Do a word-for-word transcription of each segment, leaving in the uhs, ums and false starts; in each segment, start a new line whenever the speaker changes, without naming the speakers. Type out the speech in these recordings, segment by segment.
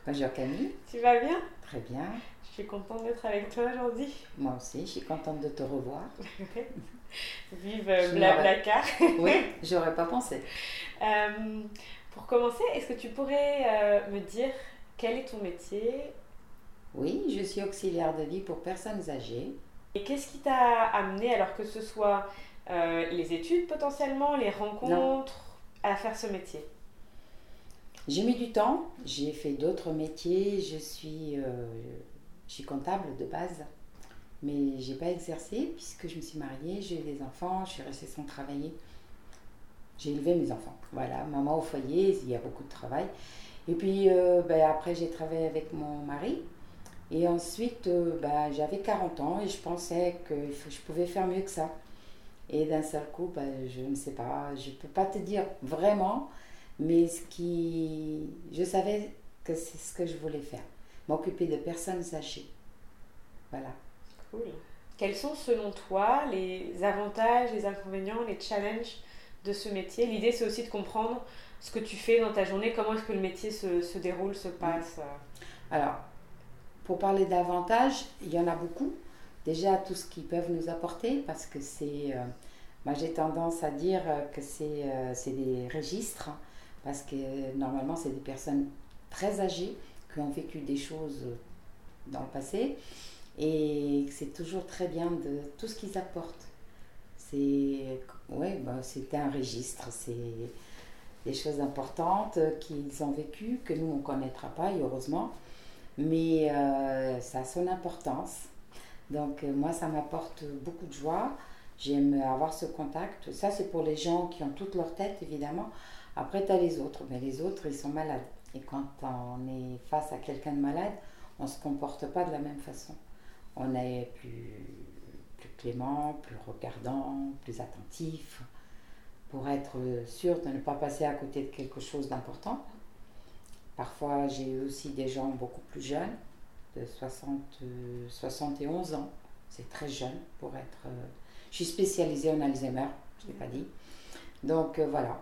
Bonjour Camille,
Tu vas bien?
très bien.
Je suis contente d'être avec toi aujourd'hui.
Moi aussi, je suis contente de te revoir.
Vive euh,
Je n'aurais...
Blablacar.
Oui, j'aurais pas pensé.
Euh, pour commencer, est-ce que tu pourrais euh, me dire quel est ton métier
Oui, je suis auxiliaire de vie pour personnes âgées.
et qu'est-ce qui t'a amené, alors que ce soit euh, les études potentiellement, les
Non,
rencontres, à faire ce métier?
j'ai mis du temps, j'ai fait d'autres métiers, je suis, euh, je suis comptable de base, mais j'ai pas exercé puisque je me suis mariée, j'ai eu des enfants, je suis restée sans travailler. J'ai élevé mes enfants. Voilà, maman au foyer, il y a beaucoup de travail. Et puis euh, ben, après, j'ai travaillé avec mon mari. Et ensuite, euh, bah, j'avais quarante ans et je pensais que je pouvais faire mieux que ça. Et d'un seul coup, bah, je ne sais pas, je ne peux pas te dire vraiment, mais ce qui, je savais que c'est ce que je voulais faire, m'occuper de personnes âgées. Voilà.
Cool. Quels sont selon toi les avantages, les inconvénients, les challenges de ce métier? L'idée c'est aussi de comprendre ce que tu fais dans ta journée, comment est-ce que le métier se, se déroule, se
Mm.
passe.
Alors, pour parler d'avantages, il y en a beaucoup. Déjà, tout ce qu'ils peuvent nous apporter, parce que c'est, euh, moi j'ai tendance à dire euh, que c'est euh, c'est des registres, hein, parce que euh, normalement, c'est des personnes très âgées qui ont vécu des choses dans le passé, et c'est toujours très bien de tout ce qu'ils apportent. C'est, ouais, bah, c'est un registre, c'est des choses importantes qu'ils ont vécues, que nous on ne connaîtra pas, et heureusement, mais euh, ça a son importance. Donc euh, moi, ça m'apporte beaucoup de joie. J'aime avoir ce contact. Ça, c'est pour les gens qui ont toute leur tête, évidemment. Après, tu as les autres. Mais les autres, ils sont malades. Et quand on est face à quelqu'un de malade, on ne se comporte pas de la même façon. On est plus, plus clément, plus regardant, plus attentif, pour être sûr de ne pas passer à côté de quelque chose d'important. Parfois, j'ai eu aussi des gens beaucoup plus jeunes, de soixante, euh, soixante et onze ans. C'est très jeune pour être... euh, Je suis spécialisée en Alzheimer, je ne l'ai pas dit. Donc euh, voilà.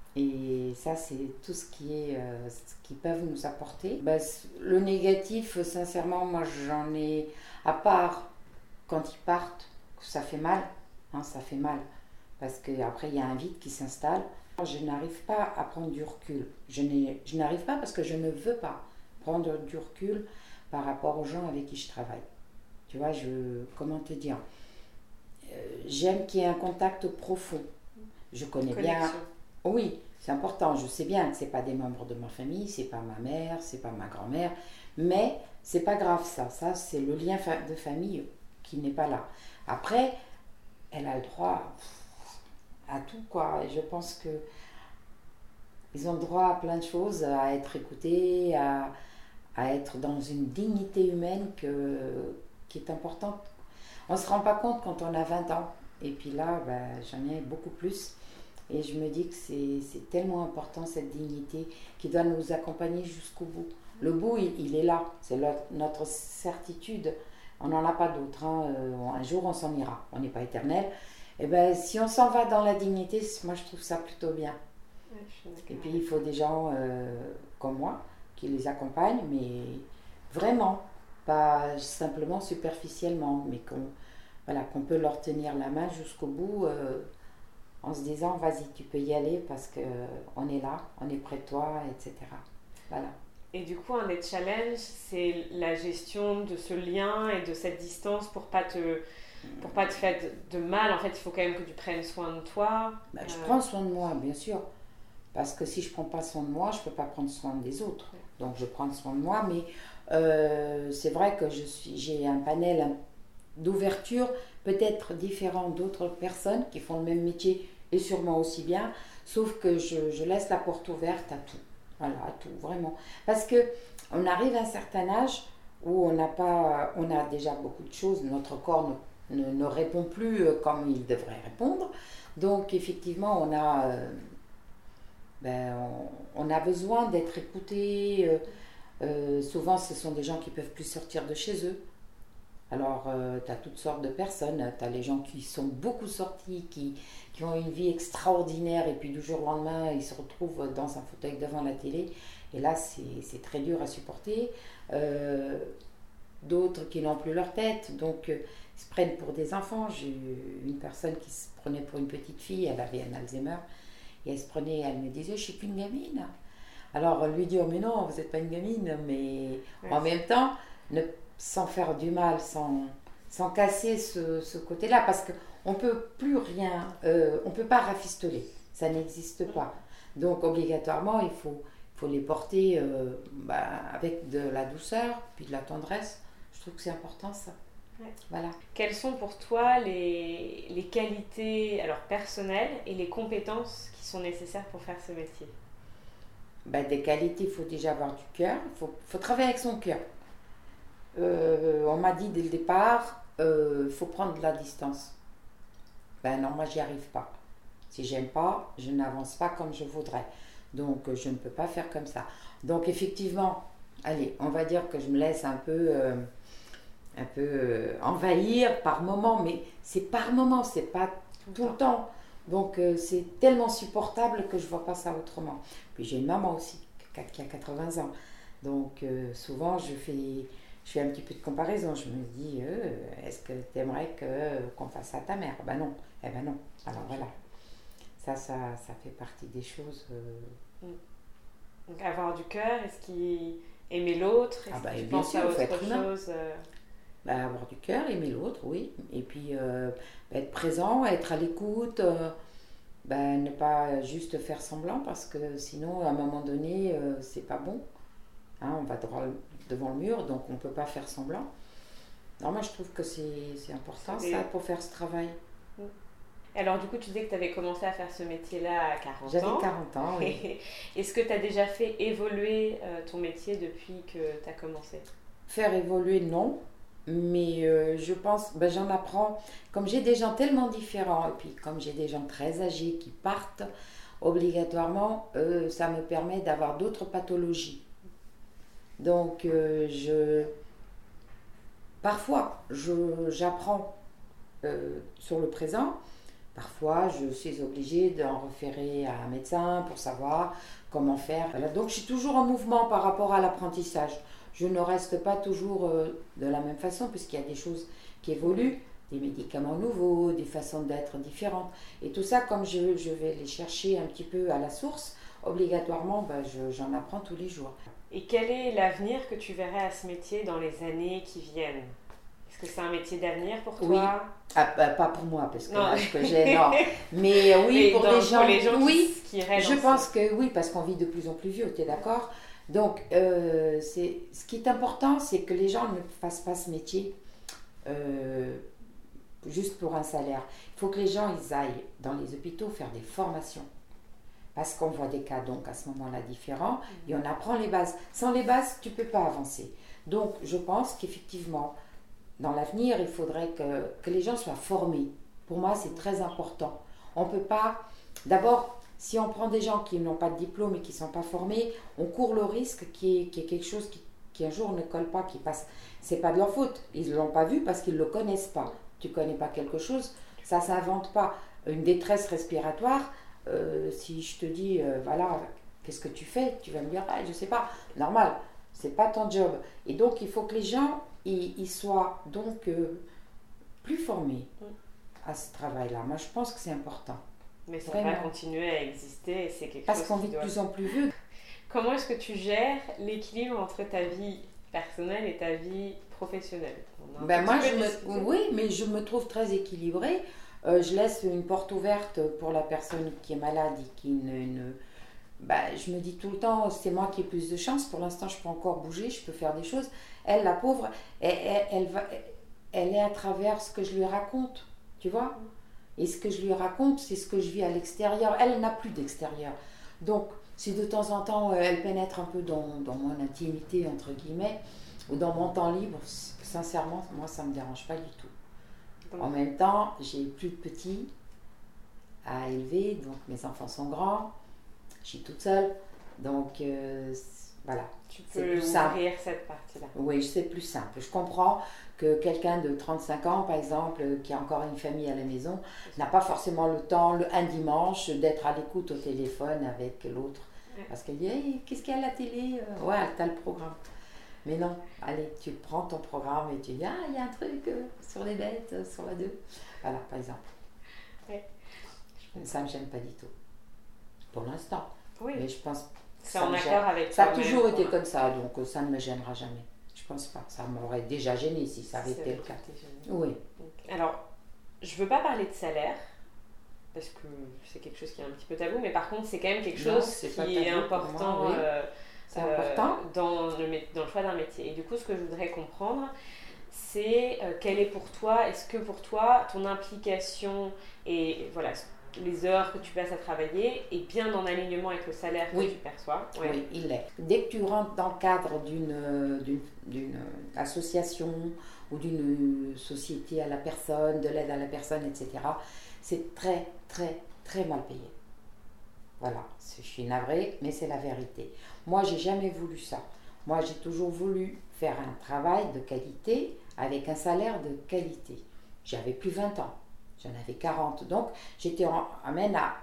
Et ça, c'est tout ce qui est, euh, ce qu'ils peuvent nous apporter. Ben, le négatif, sincèrement, moi j'en ai, à part quand ils partent, ça fait mal, hein, ça fait mal, parce qu'après il y a un vide qui s'installe. Je n'arrive pas à prendre du recul. Je, n'ai, je n'arrive pas parce que je ne veux pas prendre du recul par rapport aux gens avec qui je travaille. Tu vois, je, comment te dire, euh, j'aime qu'il y ait un contact profond. Je connais bien.
Connexion.
Oui, c'est important. Je sais bien que c'est pas des membres de ma famille, c'est pas ma mère, c'est pas ma grand-mère, mais c'est pas grave ça. Ça, c'est le lien de famille qui n'est pas là. Après, elle a le droit à tout, quoi. Et je pense que ils ont le droit à plein de choses, à être écoutés, à, à être dans une dignité humaine que, qui est importante. On ne se rend pas compte quand on a vingt ans. Et puis là, ben, j'en ai beaucoup plus. Et je me dis que c'est, c'est tellement important, cette dignité, qui doit nous accompagner jusqu'au bout. Le bout, il, il est là. C'est le, notre certitude. On n'en a pas d'autre. Hein. Euh, un jour, on s'en ira. On n'est pas éternel. Et ben, si on s'en va dans la dignité, moi, je trouve ça plutôt bien.
Ouais, je suis
Et
d'accord
puis, il
avec
faut
toi.
des gens euh, comme moi qui les accompagnent, mais vraiment, pas simplement superficiellement, mais qu'on, voilà, qu'on peut leur tenir la main jusqu'au bout euh, en se disant, vas-y, tu peux y aller parce qu'on est là, on est près de toi, et cetera. Voilà.
Et du coup, un des challenges, c'est la gestion de ce lien et de cette distance pour pas te, pour pas te faire de, de mal. En fait, il faut quand même que tu prennes soin de toi.
Ben, je
Euh,
prends soin de moi, bien sûr, parce que si je ne prends pas soin de moi, je ne peux pas prendre soin des autres. Donc, je prends soin de moi, mais euh, c'est vrai que je suis, j'ai un panel d'ouverture peut-être différent d'autres personnes qui font le même métier et sûrement aussi bien, sauf que je, je laisse la porte ouverte à tout. Voilà, à tout, vraiment. Parce que on arrive à un certain âge où on n'a pas, on a déjà beaucoup de choses, notre corps ne, ne, ne répond plus comme il devrait répondre. Donc effectivement, on a, euh, ben, on, on a besoin d'être écouté. Euh, euh, souvent, ce sont des gens qui peuvent plus sortir de chez eux. Alors, euh, tu as toutes sortes de personnes. Tu as les gens qui sont beaucoup sortis, qui, qui ont une vie extraordinaire, et puis du jour au lendemain, ils se retrouvent dans un fauteuil devant la télé. Et là, c'est, c'est très dur à supporter. Euh, d'autres qui n'ont plus leur tête, donc euh, ils se prennent pour des enfants. J'ai eu une personne qui se prenait pour une petite fille, elle avait un Alzheimer, et elle se prenait, elle me disait, je suis qu'une gamine. Alors on lui dit, oh mais non, vous n'êtes pas une gamine, mais
Ouais.
en même temps, ne, sans faire du mal, sans, sans casser ce, ce côté-là, parce qu'on ne peut plus rien, euh, on ne peut pas rafistoler, ça n'existe pas. Donc obligatoirement, il faut, il faut les porter euh, bah, avec de la douceur, puis de la tendresse. Je trouve que c'est important ça.
Ouais.
Voilà.
Quelles sont pour toi les, les qualités alors, personnelles et les compétences qui sont nécessaires pour faire ce métier?
Ben, des qualités, il faut déjà avoir du cœur, il faut, faut travailler avec son cœur. Euh, on m'a dit dès le départ, il euh, faut prendre de la distance. Ben non, moi j'y arrive pas. Si j'aime pas, je n'avance pas comme je voudrais. Donc euh, je ne peux pas faire comme ça. Donc effectivement, allez, on va dire que je me laisse un peu, euh, un peu euh, envahir par moment, mais c'est par moment, c'est pas tout le temps. Donc euh, c'est tellement supportable que je vois pas ça autrement. Puis j'ai une maman aussi qui a quatre-vingts ans. Donc euh, souvent je fais, je fais un petit peu de comparaison. Je me dis, euh, est-ce que tu aimerais que, qu'on fasse ça à ta mère? Ben non. Eh ben non. Alors voilà. Ça, ça, ça fait partie des choses. Euh...
Donc avoir du cœur, est-ce qu'il aimer l'autre? Est-ce
ah bah,
que tu
bien
penses
sûr,
à
faut
autre
être humain.
chose euh...
bah, avoir du cœur, aimer l'autre, oui. Et puis euh, être présent, être à l'écoute. Euh, bah, ne pas juste faire semblant parce que sinon, à un moment donné, euh, c'est pas bon. Hein, on va droit devant le mur, donc on peut pas faire semblant. Non, moi je trouve que c'est, c'est important
Et...
ça pour faire ce travail.
Alors du coup, tu disais que tu avais commencé à faire ce métier-là à quarante ans.
J'avais quarante ans, oui.
Est-ce que tu as déjà fait évoluer euh, ton métier depuis que tu as commencé?
Faire évoluer, non. Mais euh, je pense, ben, j'en apprends. Comme j'ai des gens tellement différents, et puis comme j'ai des gens très âgés qui partent, obligatoirement, euh, ça me permet d'avoir d'autres pathologies. Donc, euh, je... parfois, je, j'apprends euh, sur le présent. Parfois, je suis obligée d'en référer à un médecin pour savoir comment faire. Voilà. Donc, je suis toujours en mouvement par rapport à l'apprentissage. Je ne reste pas toujours euh, de la même façon, puisqu'il y a des choses qui évoluent, des médicaments nouveaux, des façons d'être différentes. Et tout ça, comme je, je vais les chercher un petit peu à la source, obligatoirement, ben, je, j'en apprends tous les jours.
Et quel est l'avenir que tu verrais à ce métier dans les années qui viennent? Est-ce que c'est un métier d'avenir pour toi?
Oui. Ah, bah, pas pour moi, parce que l'âge que j'ai, non. Mais euh, oui,
Mais
pour,
dans,
les gens,
pour les gens
oui,
qui, qui iraient
je
dans
pense
ce...
que oui, parce qu'on vit de plus en plus vieux, tu es d'accord? Donc, euh, c'est, ce qui est important, c'est que les gens ne fassent pas ce métier euh, juste pour un salaire. Il faut que les gens ils aillent dans les hôpitaux faire des formations. Parce qu'on voit des cas donc à ce moment-là différents et on apprend les bases. Sans les bases, tu ne peux pas avancer. Donc, je pense qu'effectivement, dans l'avenir, il faudrait que, que les gens soient formés. Pour moi, c'est très important. On ne peut pas... D'abord, si on prend des gens qui n'ont pas de diplôme et qui ne sont pas formés, on court le risque qu'il y ait, qu'il y ait quelque chose qui, qui un jour ne colle pas, qui passe. Ce n'est pas de leur faute. Ils ne l'ont pas vu parce qu'ils ne le connaissent pas. Tu ne connais pas quelque chose, ça ne s'invente pas. Une détresse respiratoire, euh, si je te dis, euh, voilà, qu'est-ce que tu fais? Tu vas me dire, ah, je ne sais pas. Normal, ce n'est pas ton job. Et donc, il faut que les gens ils, ils soient donc euh, plus formés à ce travail-là. Moi, je pense que c'est important.
Mais ça
Vraiment.
va continuer à exister et c'est quelque
Parce
chose
qu'on
qui
vit
doit...
de plus en plus vieux.
Comment est-ce que tu gères l'équilibre entre ta vie personnelle et ta vie professionnelle?
Ben moi, je me... Oui, mais je me trouve très équilibrée. Euh, je laisse une porte ouverte pour la personne qui est malade et qui ne... ne... Ben, je me dis tout le temps, c'est moi qui ai plus de chance. Pour l'instant, je peux encore bouger, je peux faire des choses. Elle, la pauvre, elle, elle, elle, va... elle est à travers ce que je lui raconte, tu vois. Et ce que je lui raconte, c'est ce que je vis à l'extérieur. Elle n'a plus d'extérieur. Donc, si de temps en temps, elle pénètre un peu dans, dans mon intimité, entre guillemets, ou dans mon temps libre, sincèrement, moi, ça ne me dérange pas du tout. En même temps, j'ai plus de petits à élever, donc mes enfants sont grands, je suis toute seule, donc euh, voilà.
Tu peux ouvrir cette partie-là.
Oui, c'est plus simple. Je comprends que quelqu'un de trente-cinq ans, par exemple, qui a encore une famille à la maison, n'a pas forcément le temps, le, un dimanche, d'être à l'écoute au téléphone avec l'autre. Ouais. Parce qu'elle dit hey, qu'est-ce qu'il y a à la télé? Ouais, t'as le programme. Mais non, allez, tu prends ton programme et tu dis ah, il y a un truc euh, sur les bêtes, euh, sur la deux. Voilà, par exemple. Ouais. Ça ne me gêne pas du tout. Pour l'instant.
Oui.
Mais je pense
c'est en accord avec
ça a toujours été comme ça, donc ça ne me gênera jamais. Je pense pas. Ça m'aurait déjà gêné si ça avait été le cas. Oui.
Okay. Alors, je veux pas parler de salaire parce que c'est quelque chose qui est un petit peu tabou, mais par contre, c'est quand même quelque chose non, qui est important, moi, oui. euh,
c'est euh, important.
Dans, le, dans le choix d'un métier. Et du coup, ce que je voudrais comprendre, c'est euh, quelle est pour toi, est-ce que pour toi, ton implication et voilà, les heures que tu passes à travailler est bien en alignement avec le salaire que
oui.
tu perçois?
Ouais. Oui, il est. Dès que tu rentres dans le cadre d'une, d'une, d'une association ou d'une société à la personne, de l'aide à la personne, et cetera, c'est très, très, très mal payé. Voilà, je suis navrée, mais c'est la vérité. Moi, j'ai jamais voulu ça. Moi, j'ai toujours voulu faire un travail de qualité avec un salaire de qualité. J'avais plus vingt ans, j'en avais quarante. Donc, j'étais en amène à...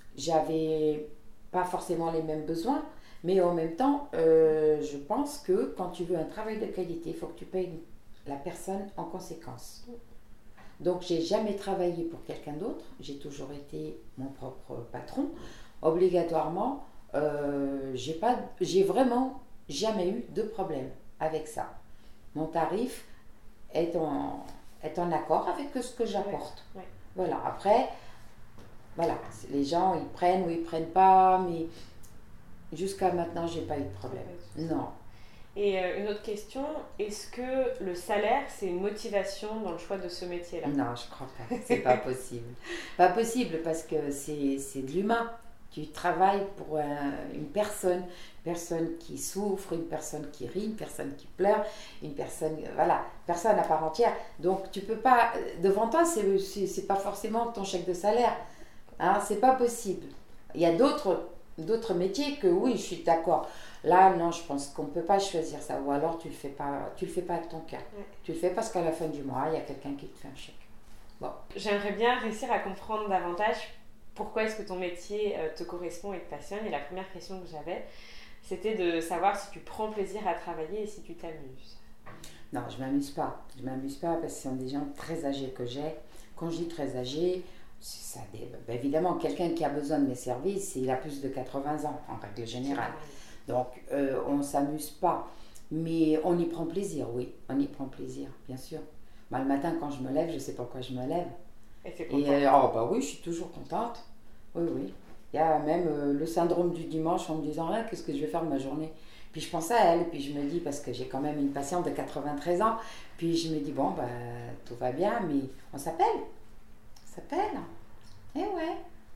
J'avais pas forcément les mêmes besoins, mais en même temps, euh, je pense que quand tu veux un travail de qualité, il faut que tu payes la personne en conséquence. Donc, j'ai jamais travaillé pour quelqu'un d'autre. J'ai toujours été mon propre patron. Obligatoirement, euh, j'ai pas, j'ai vraiment jamais eu de problème avec ça. Mon tarif est en, est en accord avec ce que j'apporte.
Oui, oui.
Voilà. Après, voilà, les gens ils prennent ou ils prennent pas, mais jusqu'à maintenant, j'ai pas eu de problème. Non.
Et euh, une autre question, est-ce que le salaire, c'est une motivation dans le choix de ce métier-là?
Non, je crois pas. C'est pas possible. Pas possible parce que c'est, c'est de l'humain. Tu travailles pour un, une personne, une personne qui souffre, une personne qui rit, une personne qui pleure, une personne, voilà, personne à part entière. Donc tu peux pas, devant toi, c'est, c'est, c'est pas forcément ton chèque de salaire. Hein, c'est pas possible. Il y a d'autres, d'autres métiers que oui, je suis d'accord. Là, non, je pense qu'on ne peut pas choisir ça. Ou alors, tu ne le fais pas, tu le fais pas avec ton cœur. Ouais. Tu le fais parce qu'à la fin du mois, il y a quelqu'un qui te fait un chèque. Bon.
J'aimerais bien réussir à comprendre davantage pourquoi est-ce que ton métier te correspond et te passionne. Et la première question que j'avais, c'était de savoir si tu prends plaisir à travailler et si tu t'amuses.
Non, je ne m'amuse pas. Je ne m'amuse pas parce que ce sont des gens très âgés que j'ai. Quand je dis très âgés, ça, ben, évidemment, quelqu'un qui a besoin de mes services, il a plus de quatre-vingts ans, en règle générale. Donc, euh, on ne s'amuse pas, mais on y prend plaisir, oui, on y prend plaisir, bien sûr. Bah, le matin, quand je me lève, je sais pourquoi je me lève.
Et c'est content.
Et, euh, oh, bah oui, je suis toujours contente. Oui, oui. Il y a même euh, le syndrome du dimanche en me disant ah, qu'est-ce que je vais faire de ma journée. Puis je pense à elle, et puis je me dis, parce que j'ai quand même une patiente de quatre-vingt-treize ans, puis je me dis, bon, bah, tout va bien, mais on s'appelle. On s'appelle. Eh ouais.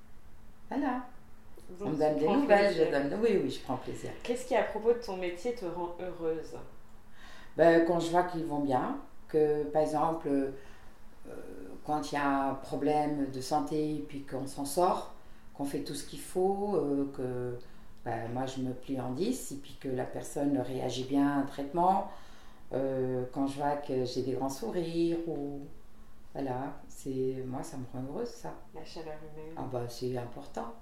Voilà. Donc, on me donne des nouvelles, je donne... Oui, oui, je prends plaisir.
Qu'est-ce qui, à propos de ton métier, te rend heureuse?
Ben, quand je vois qu'ils vont bien, que, par exemple, euh, quand il y a un problème de santé, puis qu'on s'en sort, qu'on fait tout ce qu'il faut, euh, que ben, moi, je me plie en dix, et puis que la personne réagit bien à un traitement, euh, quand je vois que j'ai des grands sourires, ou... Voilà, c'est... moi, ça me rend heureuse, ça.
La chaleur humaine.
Ah ben, c'est important.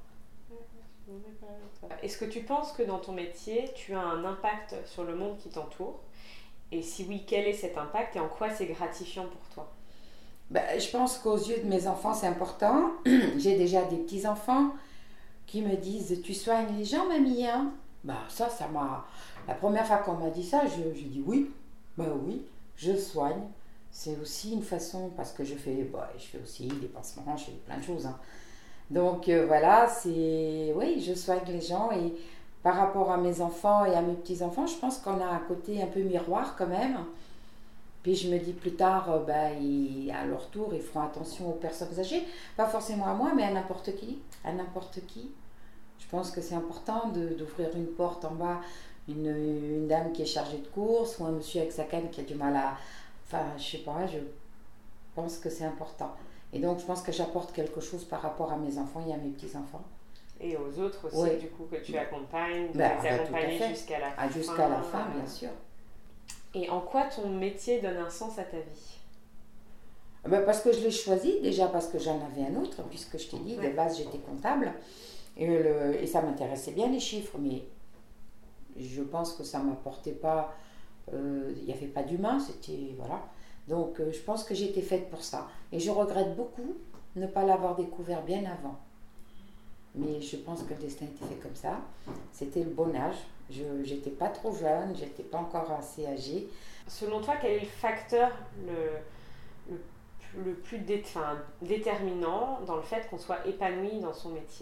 Est-ce que tu penses que dans ton métier, tu as un impact sur le monde qui t'entoure? Et si oui, quel est cet impact et en quoi c'est gratifiant pour toi?
Ben, je pense qu'aux yeux de mes enfants, c'est important. J'ai déjà des petits-enfants qui me disent « Tu soignes les gens, mamie, hein ?» Ben, ça, ça m'a... La première fois qu'on m'a dit ça, je, je dis « Oui, ben oui, je soigne. » C'est aussi une façon, parce que je fais, ben, je fais aussi des pansements, je fais plein de choses, hein. Donc euh, voilà, c'est... Oui, je soigne les gens et par rapport à mes enfants et à mes petits-enfants, je pense qu'on a un côté un peu miroir quand même. Puis je me dis plus tard, euh, bah, ils, à leur tour, ils feront attention aux personnes âgées. Pas forcément à moi, mais à n'importe qui. À n'importe qui. Je pense que c'est important de, d'ouvrir une porte en bas, une, une dame qui est chargée de courses ou un monsieur avec sa canne qui a du mal à... Enfin, je sais pas, je pense que c'est important. Et donc, je pense que j'apporte quelque chose par rapport à mes enfants et à mes petits-enfants.
Et aux autres aussi, oui. Du coup, que tu accompagnes, de
ben,
les accompagner jusqu'à la
ah,
fin.
Jusqu'à la fin, bien sûr.
Et en quoi ton métier donne un sens à ta vie?
Ben, parce que je l'ai choisi, déjà parce que j'en avais un autre, puisque je t'ai dit, ouais. De base, j'étais comptable. Et, le, et ça m'intéressait bien les chiffres, mais je pense que ça ne m'apportait pas, euh, il n'y avait pas d'humain, c'était, voilà. Donc euh, je pense que j'étais faite pour ça. Et je regrette beaucoup ne pas l'avoir découvert bien avant. Mais je pense que le destin était fait comme ça. C'était le bon âge. Je n'étais pas trop jeune, j'étais pas encore assez âgée.
Selon toi, quel est le facteur le, le, le plus dé, enfin, déterminant dans le fait qu'on soit épanoui dans son métier?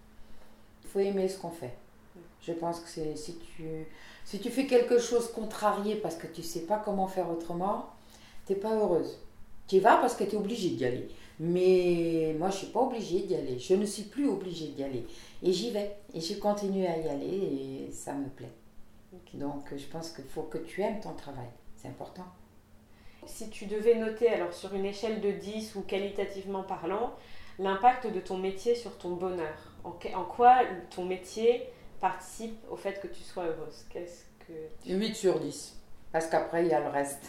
Il faut aimer ce qu'on fait. Je pense que c'est, si, tu, si tu fais quelque chose contrarié parce que tu ne sais pas comment faire autrement, tu n'es pas heureuse. Tu y vas parce que tu es obligée d'y aller. Mais moi, je ne suis pas obligée d'y aller. Je ne suis plus obligée d'y aller. Et j'y vais. Et je continue à y aller et ça me plaît. Okay. Donc, je pense qu'il faut que tu aimes ton travail. C'est important.
Si tu devais noter, alors sur une échelle de dix ou qualitativement parlant, l'impact de ton métier sur ton bonheur, en, en quoi ton métier participe au fait que tu sois heureuse? Qu'est-ce que tu...
huit sur dix. Parce qu'après, il y a le reste.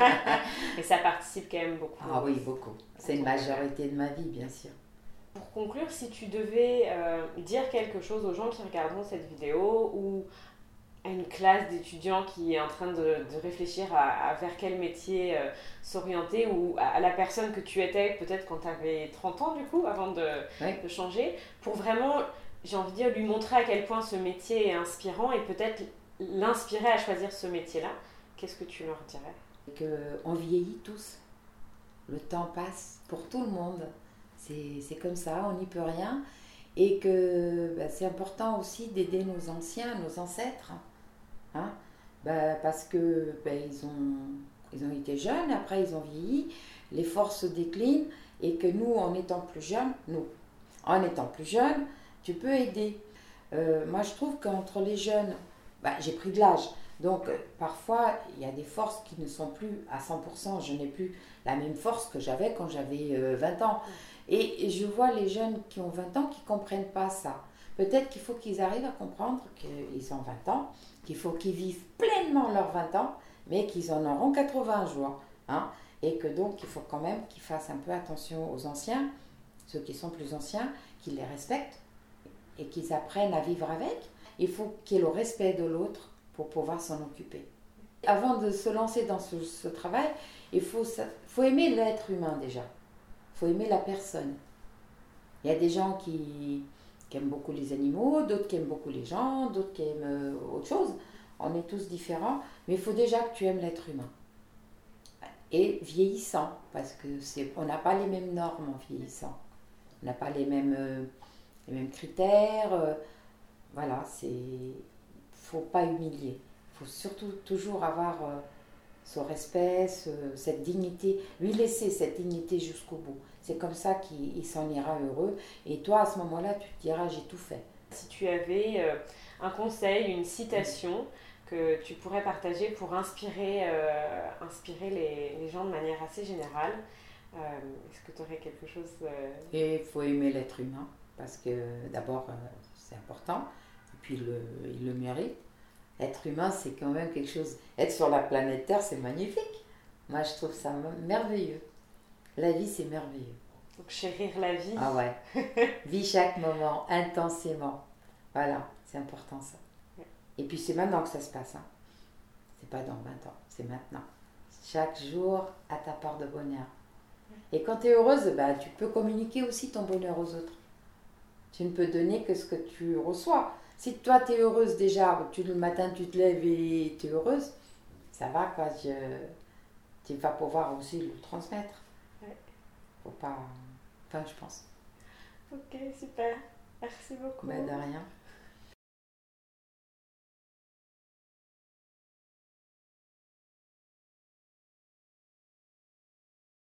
Et ça participe quand même beaucoup.
Ah oui, beaucoup. C'est une majorité de ma vie, bien sûr.
Pour conclure, si tu devais euh, dire quelque chose aux gens qui regarderont cette vidéo ou à une classe d'étudiants qui est en train de, de réfléchir à, à vers quel métier euh, s'orienter, ou à, à la personne que tu étais peut-être quand tu avais trente ans du coup, avant de, oui. de changer, pour vraiment, j'ai envie de dire, lui montrer à quel point ce métier est inspirant et peut-être l'inspirer à choisir ce métier-là, qu'est-ce que tu leur dirais?
Qu'on vieillit tous. Le temps passe pour tout le monde. C'est, c'est comme ça, on n'y peut rien. Et que bah, c'est important aussi d'aider nos anciens, nos ancêtres. Hein? Bah, parce que bah, ils, ont, ils ont été jeunes, après ils ont vieilli, les forces déclinent. Et que nous, en étant plus jeunes, nous, en étant plus jeunes, tu peux aider. Euh, moi, je trouve qu'entre les jeunes, bah, j'ai pris de l'âge. Donc, euh, parfois, il y a des forces qui ne sont plus à cent pour cent. Je n'ai plus la même force que j'avais quand j'avais euh, vingt ans. Et, et je vois les jeunes qui ont vingt ans qui ne comprennent pas ça. Peut-être qu'il faut qu'ils arrivent à comprendre qu'ils ont vingt ans, qu'il faut qu'ils vivent pleinement leurs vingt ans, mais qu'ils en auront quatre-vingts jours. Hein, et que donc, il faut quand même qu'ils fassent un peu attention aux anciens, ceux qui sont plus anciens, qu'ils les respectent et qu'ils apprennent à vivre avec. Il faut qu'il y ait le respect de l'autre pour pouvoir s'en occuper. Avant de se lancer dans ce, ce travail, il faut, faut aimer l'être humain déjà. Il faut aimer la personne. Il y a des gens qui, qui aiment beaucoup les animaux, d'autres qui aiment beaucoup les gens, d'autres qui aiment euh, autre chose. On est tous différents, mais il faut déjà que tu aimes l'être humain. Et vieillissant, parce que c'est, on n'a pas les mêmes normes en vieillissant. On n'a pas les mêmes, euh, les mêmes critères. Euh, voilà, c'est... Il ne faut pas humilier. Il faut surtout toujours avoir euh, ce respect, ce, cette dignité, lui laisser cette dignité jusqu'au bout. C'est comme ça qu'il il s'en ira heureux. Et toi, à ce moment-là, tu te diras, j'ai tout fait.
Si tu avais euh, un conseil, une citation que tu pourrais partager pour inspirer, euh, inspirer les, les gens de manière assez générale, euh, est-ce que tu aurais quelque chose euh...
Et il faut aimer l'être humain, parce que d'abord, euh, c'est important. Puis le, il le mérite. Être humain, c'est quand même quelque chose. Être sur la planète Terre, c'est magnifique. Moi, je trouve ça merveilleux. La vie, c'est merveilleux.
Donc, chérir la vie.
Ah ouais. Vis chaque moment, intensément. Voilà, c'est important ça. Ouais. Et puis, c'est maintenant que ça se passe. Hein. C'est pas dans vingt ans, c'est maintenant. Chaque jour a ta part de bonheur. Ouais. Et quand tu es heureuse, bah, tu peux communiquer aussi ton bonheur aux autres. Tu ne peux donner que ce que tu reçois. Si toi, tu es heureuse déjà, tu, le matin, tu te lèves et tu es heureuse, ça va, quoi. Je, tu vas pouvoir aussi le transmettre.
Ouais.
Faut pas... Enfin, je pense.
Ok, super. Merci beaucoup.
Ben, de rien.